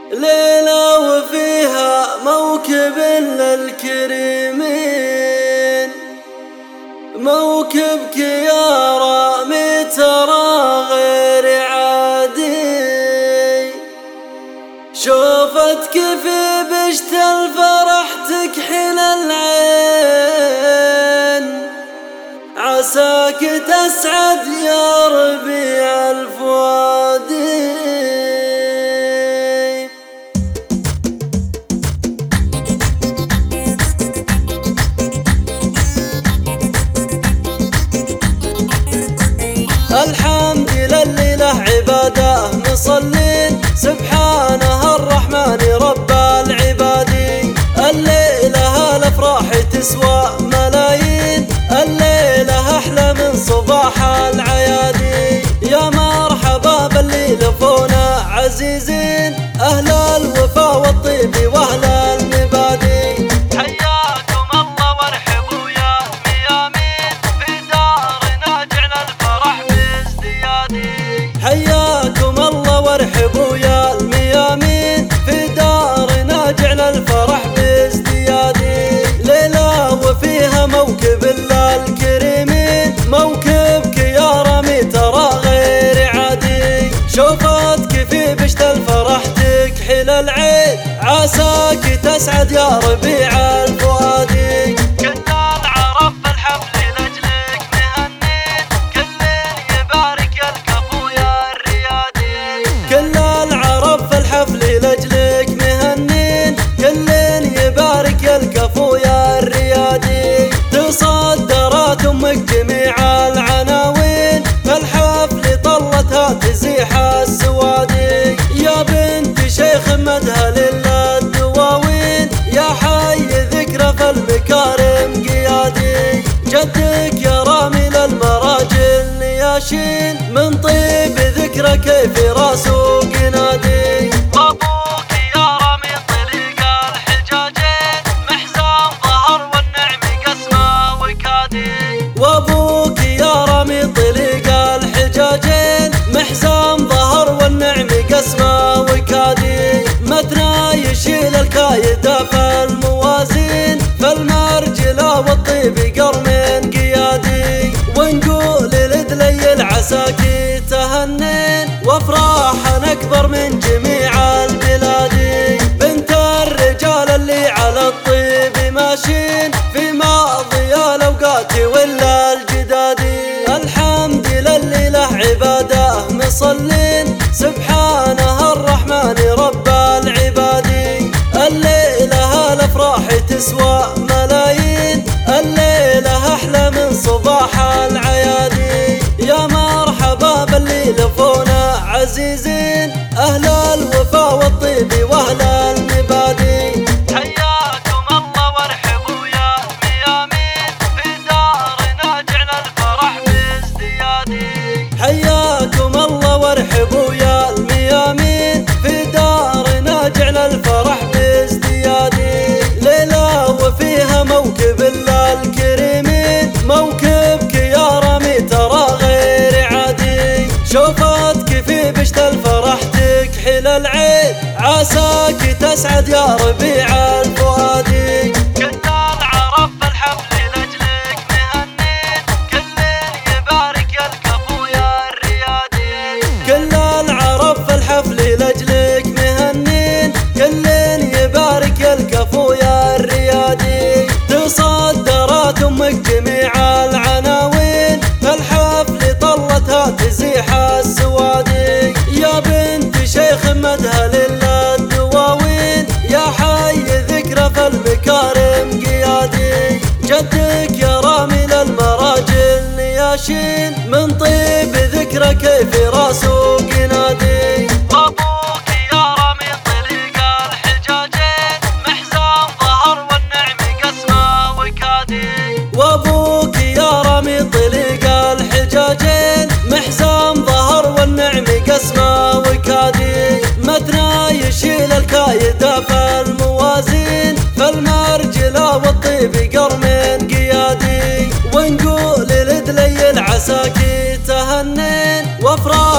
ليلة وفيها موكب للكريمين، موكبك يا رامي ترى غير عادي. شوفتك في بشت الفرح تكحل العين، عساك تسعد يا ربيع الفؤادي. الحمد لله عباده مصلين، سبحانه الرحمن رب العباد. الليلة الافراح تسوى ملايين، الليلة احلى من صباح العيادي. يا مرحبا باللي لفونا عزيزين، اهل الوفا والطيب واهل المبادئ. حياكم الله وارحبوا يا الميامين، في دارنا جعل الفرح بازديادي. حياكم الله وارحبوا يا الميامين، في دارنا جعل الفرح بازديادي. ليلة وفيها موكب للكريمين، موكبك يا رامي ترى غير عادي. شوفتك في بشت الفرح تكحل العين، عساك تسعد يا ربيع الفؤادي. كل العرب بالحفل لاجلك مهنين، كل يبارك الكفو يا الريادي. كل العرب في الحفل لاجلك مهنين، كل يبارك الكفو يا الريادي. تصدرت امك جميع العناوين، فالحفل طلتها تزيح السوادي. يا بنت شيخ مدها للدواوين، يا حي ذكرى في المكارم قيادي. جدك يا رامي للمراجل نياشين، من طيب ذكرى كيف راسه قنادي. وابوك يا رامي طليق الحجاجين، محزان ظهر والنعم قسمه وكادي. وابوك يا رامي طليق الحجاجين، محزان ظهر والنعم قسمه وكادي. متنا يشيل الكايدة في الموازين، فالمرجلة والطيب قرمين قيادي. ونقول لدلي العساكي تهنين، وافراحنا اكبر من جميع البلاد. بنت الرجال اللي على الطيب ماشين، في ماضي الاوقات ولا الجدادي. الحمد لله عباده مصلين، سبحانه الرحمن رب العباد. الليلة الافراح تسوى ملايين، الليلة احلى من صباح العيادي. يا مرحبا باللي لفونا عزيزين، اهل الوفا والطيب واهل المبادئ. حياكم الله وارحبوا يا الميامين، في دارنا جعل الفرح بازديادي. حياكم الله وارحبوا يا الميامين، في دارنا جعل الفرح بازديادي. ليلة وفيها موكب للكريمين، موكبك يا رامي ترى غير عادي. شوفتك في بشت الفرح تكحل العين، عساك تسعد يا ربيع الفؤادي. كل العرب بالحفل لاجلك مهنين، كل يبارك الكفو يا الريادي. كل العرب في الحفل لاجلك مهنين، كل يبارك الكفو يا الريادي. تصدرت امك جميع العناوين، فالحفل طلتها تزيح السوادي. يا بنت شيخ مدها للدواوين، يا حي ذكرى في المكارم قيادي. جدك يا رامي للمراجل نياشين، من طيب ذكرى كيف راسه قنادي. وابوك يا رامي طليق الحجاجين، محزان ظهر والنعم قسمه وكادي. وابوك يا رامي طليق الحجاجين، محزان ظهر والنعم قسمه وكادي. متنا يشيل الكايدة في الموازين، فالمرجلة والطيب قرمين قيادي. ونقول لدلي العساكي تهنين، وافراح